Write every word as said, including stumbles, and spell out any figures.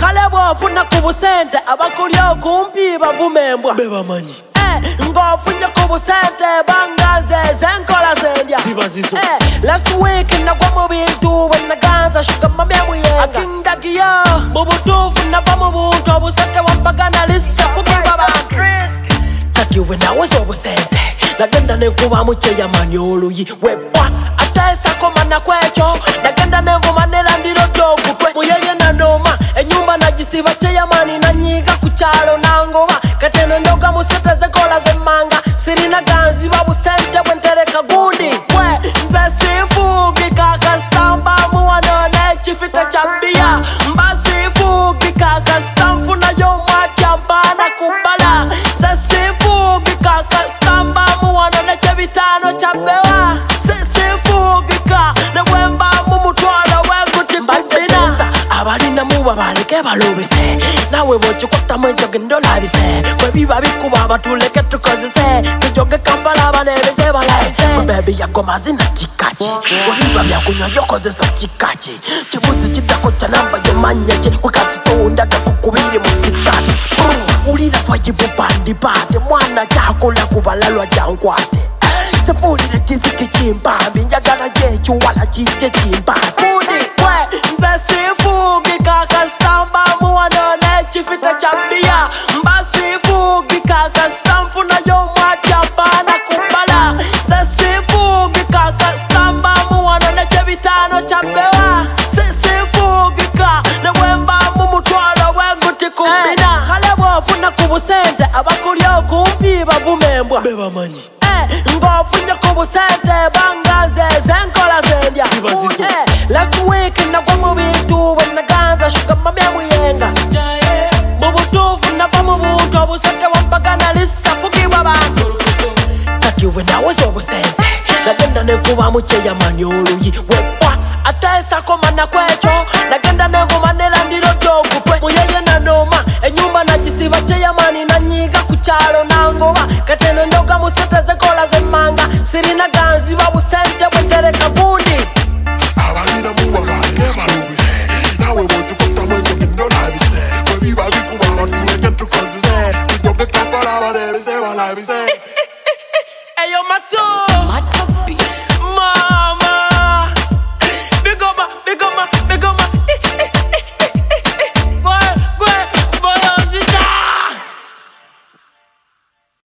kale bwofuna ku busente abakuli okumpi bavumembwa bebamanyi ng'ofunye ku busente banganze zenkola zendya last week nagwa mu bintu bwe naganza shuga mami emuyenga akindagiyo mu butuufu nava mu buntu obusente wampagana lisa fugibwa bantu takiwe naweza obusente nagenda nenkuba mu kyeyamani oluyi webwa ateesako mana kwekyo nagenda nenvuma nelandiro gyogutwe muyeye nanoma enyumba nagisiba kyeyamani nanyiga ku kyalo nangoba kateno ndoga mu sente zekola zemmanga sirina ganziba busente bwentereka gundi we nze siifugika kasitamba muwanone ekifita kya bbiya mba siifugika kasita nfunayo omwatya mpaana kubbala nze siifugika kasitamba muwanone kyebitaano kya bbewa siifugika ne bwemba mu mutwalo weguti mbadina abalina muba baleke balubise nawe bw'okikottamu enjoge olabise bwe biba bikuba abatuleke tukozese tujoge kampala abanebeze balayise bebi yago mazina kikaki webiba byakunywa gyokozesa kikaki kibuzi kiddako kya namba yomanya gye kwekasitondaga kukubiri mu sikati ulira fayibupandipate mwana kyakola ku balalwa gyankwate sepulire kisiki kimpambi njagala gyekiwala kijje kimpate mudi we nze siifugika kasitamba muwanone ekifita kya bbiya mba siifugika kasita nfunayo omwatya mpaana kubbala nze siifugika kasitamba muwanone kyebitaano kya bbewa siifugika ne bwemba mu mutwalo bweguti kumbina kale bw'ofuna ku busente abakuli okumpi bavumembwa bebamanyi ng'ofunye ku busente banganze zenkola zendya last week nagwa mu bintu bwe naganza shuga mami emuyenga mu butuufu nava mu buntu obusente wampagana lisa fugibwa bantu takiwe naweza obusente nagenda nenkuba mu kyeyamani oluyi webwa ateesako mana kwekyo nagenda nenvuma nelandiro gyogutwe muyeye nanoma enyumba nagisiba kyeyamani nanyiga ku kyalo nangoba kateno ndoga mu sente zekola zemmanga sirina ganziba busente bwentereka gundi abalina muba baleke balubise nawe bw'okikottamu enjoge olabise bwe biba bikuba abatuleke tukozese tujoge kampala abanebeze balabise eyo matu